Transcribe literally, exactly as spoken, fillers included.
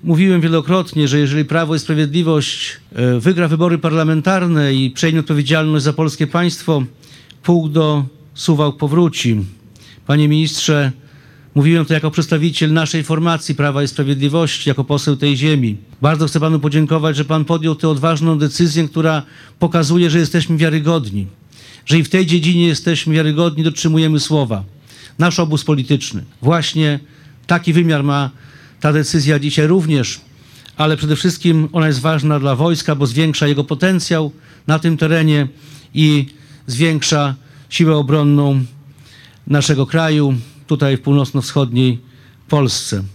mówiłem wielokrotnie, że jeżeli Prawo i Sprawiedliwość wygra wybory parlamentarne i przejmie odpowiedzialność za polskie państwo, pułk do Suwałk powróci. Panie ministrze, mówiłem to jako przedstawiciel naszej formacji Prawa i Sprawiedliwości, jako poseł tej ziemi. Bardzo chcę panu podziękować, że pan podjął tę odważną decyzję, która pokazuje, że jesteśmy wiarygodni, że i w tej dziedzinie jesteśmy wiarygodni, dotrzymujemy słowa. Nasz obóz polityczny. Właśnie taki wymiar ma ta decyzja dzisiaj również, ale przede wszystkim ona jest ważna dla wojska, bo zwiększa jego potencjał na tym terenie i zwiększa siłę obronną naszego kraju, tutaj w północno-wschodniej Polsce.